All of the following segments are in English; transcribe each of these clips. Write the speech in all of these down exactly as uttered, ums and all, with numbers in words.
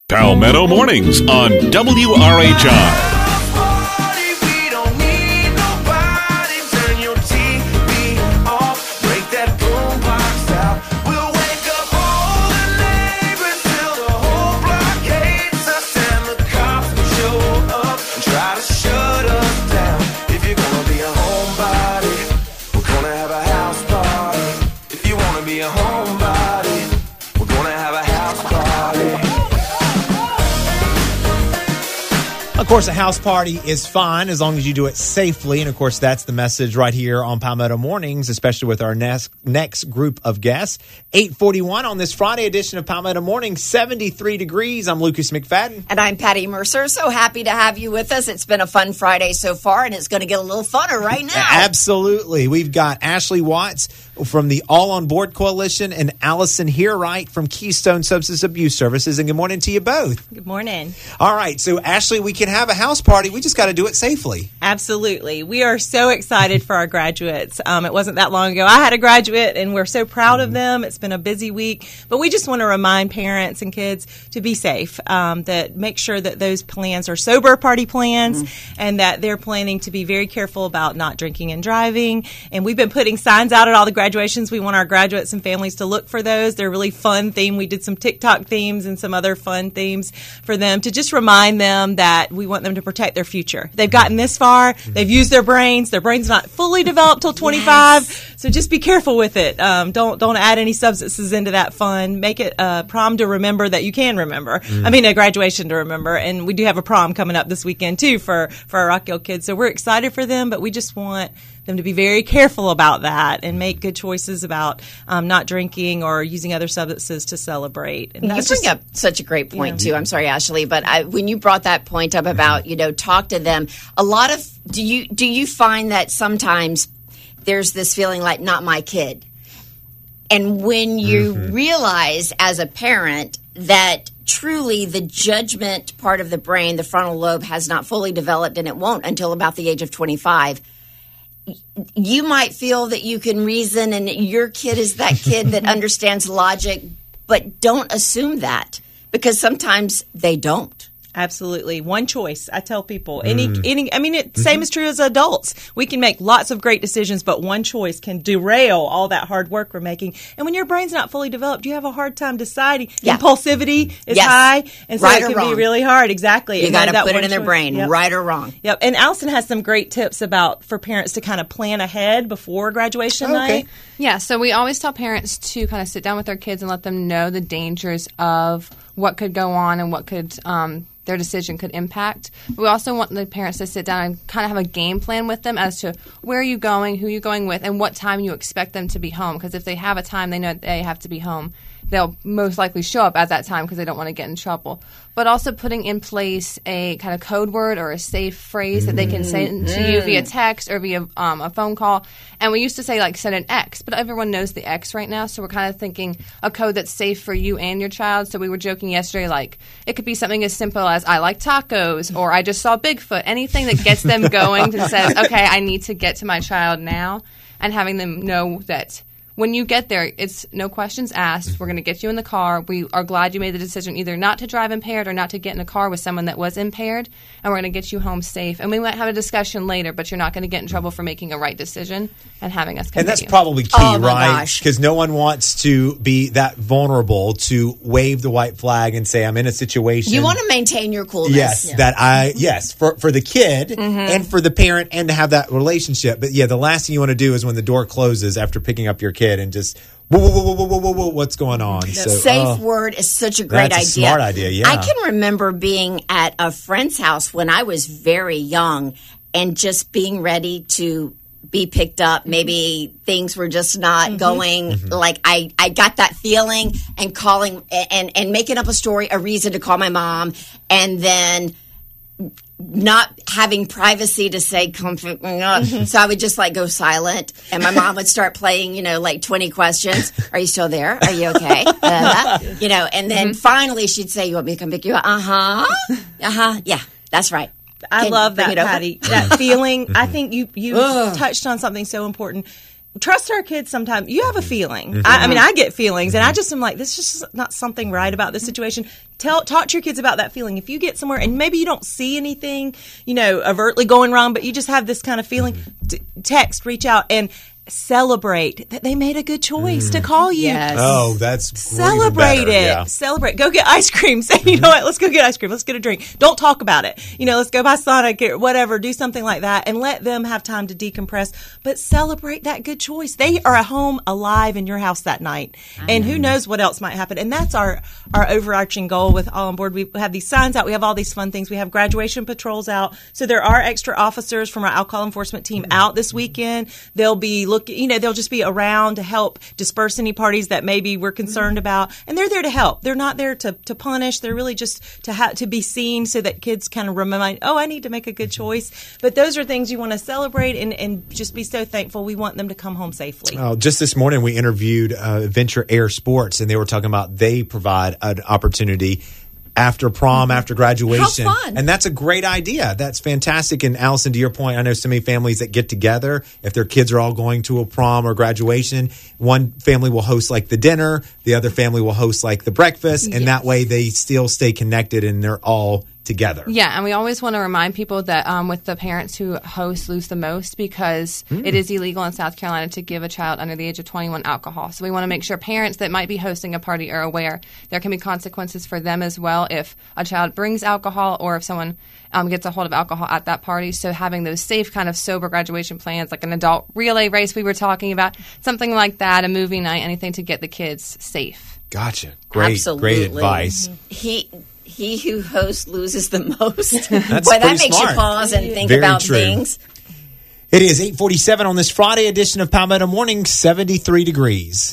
Palmetto Mornings on W R H I. Of course, a house party is fine as long as you do it safely. And, of course, that's the message right here on Palmetto Mornings, especially with our next, next group of guests. eight forty-one on this Friday edition of Palmetto Mornings, seventy-three degrees. I'm Lucas McFadden. And I'm Patty Mercer. So happy to have you with us. It's been a fun Friday so far, and it's going to get a little funner right now. Absolutely. We've got Ashley Watts from the All on Board Coalition and Allison Heerwright from Keystone Substance Abuse Services. And good morning to you both. Good morning. All right. So, Ashley, we can have a house party. We just got to do it safely. Absolutely. We are so excited for our graduates. Um, it wasn't that long ago I had a graduate, and we're so proud of them. It's been a busy week. But we just want to remind parents and kids to be safe, um, that make sure that those plans are sober party plans mm. and that they're planning to be very careful about not drinking and driving. And we've been putting signs out at all the graduations. We want our graduates and families to look for those. They're really fun theme. We did some TikTok themes and some other fun themes for them to just remind them that we want them to protect their future. They've gotten this far. They've used their brains. Their brain's not fully developed till twenty-five. Yes. So just be careful with it. Um, don't don't add any substances into that fun. Make it a prom to remember that you can remember. Mm. I mean, a graduation to remember. And we do have a prom coming up this weekend, too, for, for our Rock Hill kids. So we're excited for them, but we just want them to be very careful about that and make good choices about um, not drinking or using other substances to celebrate. And you bring just, up such a great point, yeah. too. I'm sorry, Ashley, but I, when you brought that point up about, you know, talk to them, a lot of, do you do you find that sometimes there's this feeling like, not my kid? And when you mm-hmm. realize as a parent that truly the judgment part of the brain, the frontal lobe, has not fully developed, and it won't until about the age of twenty-five, you might feel that you can reason and your kid is that kid that understands logic, but don't assume that, because sometimes they don't. Absolutely. One choice. I tell people, any, mm. any, I mean, it mm-hmm. same is true as adults. We can make lots of great decisions, but one choice can derail all that hard work we're making. And when your brain's not fully developed, you have a hard time deciding. Yeah. Impulsivity is yes. high, and so right it can wrong. be really hard. Exactly. You got to put it in their brain, yep. right or wrong. Yep. And Allison has some great tips about for parents to kind of plan ahead before graduation oh, night. Okay. Yeah. So we always tell parents to kind of sit down with their kids and let them know the dangers of what could go on and what could um, their decision could impact. But we also want the parents to sit down and kind of have a game plan with them as to where are you going, who you're going with, and what time you expect them to be home. Because if they have a time they know they have to be home, they'll most likely show up at that time because they don't want to get in trouble. But also putting in place a kind of code word or a safe phrase that they can send to you via text or via um, a phone call. And we used to say, like, send an X, but everyone knows the X right now, so we're kind of thinking a code that's safe for you and your child. So we were joking yesterday, like, it could be something as simple as, I like tacos, or I just saw Bigfoot. Anything that gets them going and says, okay, I need to get to my child now, and having them know that when you get there, it's no questions asked. We're going to get you in the car. We are glad you made the decision either not to drive impaired or not to get in a car with someone that was impaired, and we're going to get you home safe. And we might have a discussion later, but you're not going to get in trouble for making a right decision and having us come And that's you. probably key, oh, right? Because no one wants to be that vulnerable to wave the white flag and say, I'm in a situation. You want to maintain your coolness. Yes, yeah. that I, yes, for, for the kid mm-hmm. and for the parent, and to have that relationship. But yeah, the last thing you want to do is when the door closes after picking up your kid and just, whoa, whoa, whoa, whoa, whoa, whoa, whoa, what's going on? The so, safe uh, word is such a great that's idea. A smart idea, yeah. I can remember being at a friend's house when I was very young and just being ready to be picked up. Maybe things were just not mm-hmm. going mm-hmm. like I, I got that feeling, and calling and, and making up a story, a reason to call my mom, and then not having privacy to say comfort me up. Mm-hmm. So I would just like go silent, and my mom would start playing, you know, like twenty questions. Are you still there? Are you okay? Uh, you know, and then mm-hmm. finally she'd say, you want me to come pick you up? Uh-huh. Uh-huh. Yeah, that's right. I Can love that, Patty. That feeling. I think you, you touched on something so important. Trust our kids sometimes. You have a feeling. Mm-hmm. I, I mean, I get feelings, and I just am like, this is just not something right about this situation. tell talk to your kids about that feeling. If you get somewhere and maybe you don't see anything, you know, overtly going wrong, but you just have this kind of feeling, mm-hmm. t- text, reach out, and celebrate that they made a good choice mm. to call you. Yes. Oh, that's celebrate better. it. Yeah. Celebrate. Go get ice cream. Say, you know what? Let's go get ice cream. Let's get a drink. Don't talk about it. You know, let's go buy Sonic or whatever. Do something like that, and let them have time to decompress. But celebrate that good choice. They are at home, alive in your house that night, and who knows what else might happen. And that's our our overarching goal with All on Board. We have these signs out. We have all these fun things. We have graduation patrols out. So there are extra officers from our alcohol enforcement team out this weekend. They'll be looking. You know, they'll just be around to help disperse any parties that maybe we're concerned about, and they're there to help. They're not there to, to punish. They're really just to have to be seen so that kids kind of remind, oh, I need to make a good choice. But those are things you want to celebrate and, and just be so thankful. We want them to come home safely. Oh, just this morning we interviewed uh, Venture Air Sports, and they were talking about they provide an opportunity after prom, after graduation. How fun. And that's a great idea. That's fantastic. And Allison, to your point, I know so many families that get together. If their kids are all going to a prom or graduation, one family will host like the dinner, the other family will host like the breakfast, and yes. that way they still stay connected and they're all together. Yeah, and we always want to remind people that um, with the parents who host lose the most, because mm. it is illegal in South Carolina to give a child under the age of twenty-one alcohol. So we want to make sure parents that might be hosting a party are aware there can be consequences for them as well if a child brings alcohol or if someone um, gets a hold of alcohol at that party. So having those safe kind of sober graduation plans, like an adult relay race we were talking about, something like that, a movie night, anything to get the kids safe. Gotcha. Great, Absolutely. great advice. He he who hosts loses the most. That's Boy, that pretty makes smart. you pause and think Very about true. things. It is eight forty-seven on this Friday edition of Palmetto Morning, seventy-three degrees.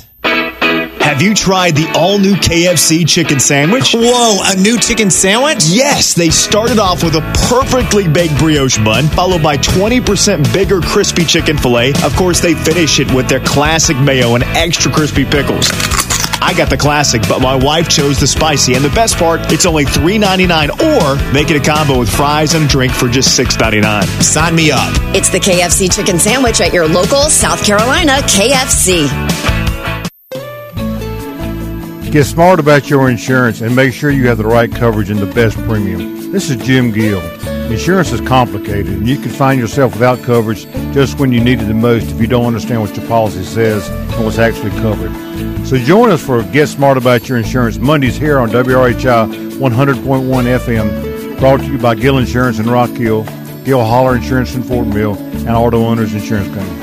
Have you tried the all-new K F C chicken sandwich? Whoa, a new chicken sandwich? Yes, they started off with a perfectly baked brioche bun, followed by twenty percent bigger crispy chicken filet. Of course, they finish it with their classic mayo and extra crispy pickles. I got the classic, but my wife chose the spicy. And the best part, it's only three ninety-nine, or make it a combo with fries and a drink for just six ninety-nine. Sign me up. It's the K F C chicken sandwich at your local South Carolina K F C. Get smart about your insurance and make sure you have the right coverage and the best premium. This is Jim Gill. Insurance is complicated, and you can find yourself without coverage just when you need it the most if you don't understand what your policy says and what's actually covered. So join us for Get Smart About Your Insurance Mondays here on W R H I one hundred point one F M, brought to you by Gill Insurance in Rock Hill, Gill Holler Insurance in Fort Mill, and Auto Owners Insurance Company.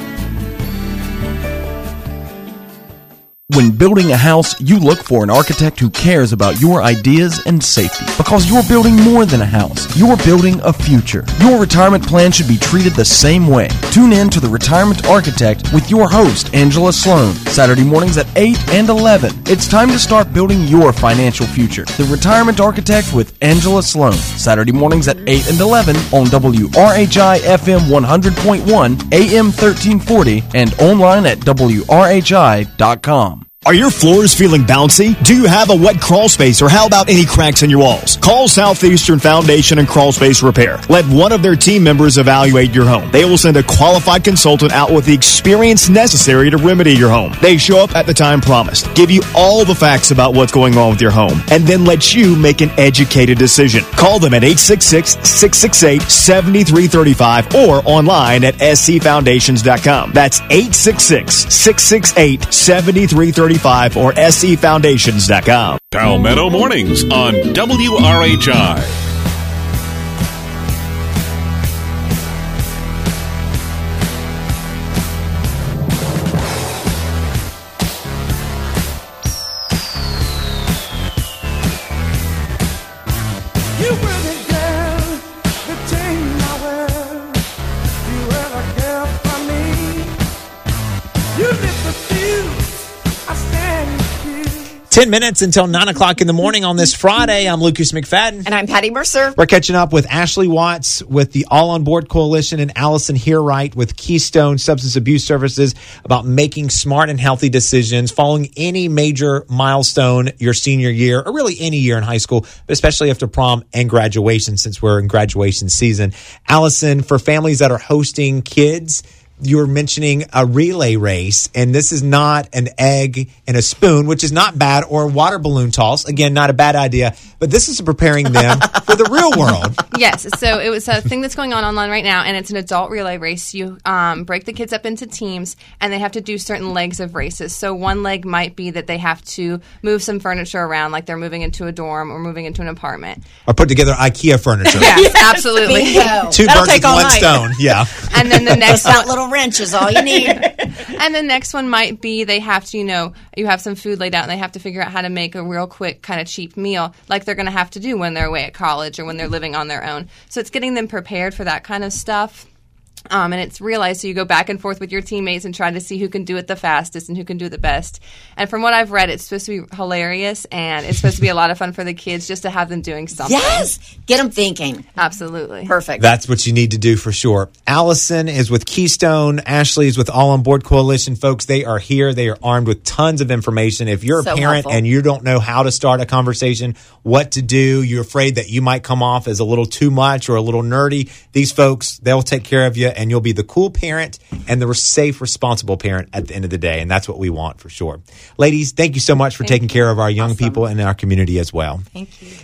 When building a house, you look for an architect who cares about your ideas and safety. Because you're building more than a house. You're building a future. Your retirement plan should be treated the same way. Tune in to The Retirement Architect with your host, Angela Sloan, Saturday mornings at eight and eleven. It's time to start building your financial future. The Retirement Architect with Angela Sloan, Saturday mornings at eight and eleven on W R H I F M one hundred point one, A M thirteen forty, and online at W R H I dot com. Are your floors feeling bouncy? Do you have a wet crawl space, or how about any cracks in your walls? Call Southeastern Foundation and Crawl Space Repair. Let one of their team members evaluate your home. They will send a qualified consultant out with the experience necessary to remedy your home. They show up at the time promised, give you all the facts about what's going on with your home, and then let you make an educated decision. Call them at eight six six, six six eight, seven three three five or online at s c foundations dot com. That's eight six six, six six eight, seven three three five or s c foundations dot com. Palmetto Mornings on W R H I. Ten minutes until nine o'clock in the morning on this Friday. I'm Lucas McFadden. And I'm Patty Mercer. We're catching up with Ashley Watts with the All on Board Coalition and Allison Heerwright with Keystone Substance Abuse Services about making smart and healthy decisions following any major milestone your senior year, or really any year in high school, but especially after prom and graduation, since we're in graduation season. Allison, for families that are hosting kids you were mentioning a relay race, and this is not an egg and a spoon, which is not bad, or a water balloon toss. Again, not a bad idea, but this is preparing them for the real world. Yes, so it was a thing that's going on online right now, and it's an adult relay race. You um, break the kids up into teams, and they have to do certain legs of races. So one leg might be that they have to move some furniture around, like they're moving into a dorm or moving into an apartment. Or put together IKEA furniture. Yes, absolutely. Bingo. Two That'll birds take with all one night. stone. Yeah. And then the next That one, little wrench is all you need. and the next one might be they have to, you know, you have some food laid out, and they have to figure out how to make a real quick kind of cheap meal, like they're going to have to do when they're away at college or when they're living on their own. So it's getting them prepared for that kind of stuff. Um, and it's realized, so you go back and forth with your teammates and try to see who can do it the fastest and who can do it the best. And from what I've read, it's supposed to be hilarious, and it's supposed to be a lot of fun for the kids just to have them doing something. Yes. Get them thinking. Absolutely. Perfect. That's what you need to do for sure. Allison is with Keystone. Ashley is with All on Board Coalition. Folks, they are here. They are armed with tons of information. If you're a So parent helpful. and you don't know how to start a conversation, what to do, you're afraid that you might come off as a little too much or a little nerdy, these folks, they'll take care of you, and you'll be the cool parent and the safe, responsible parent at the end of the day. And that's what we want for sure. Ladies, thank you so much for taking care of our young people and our community as well. Thank you.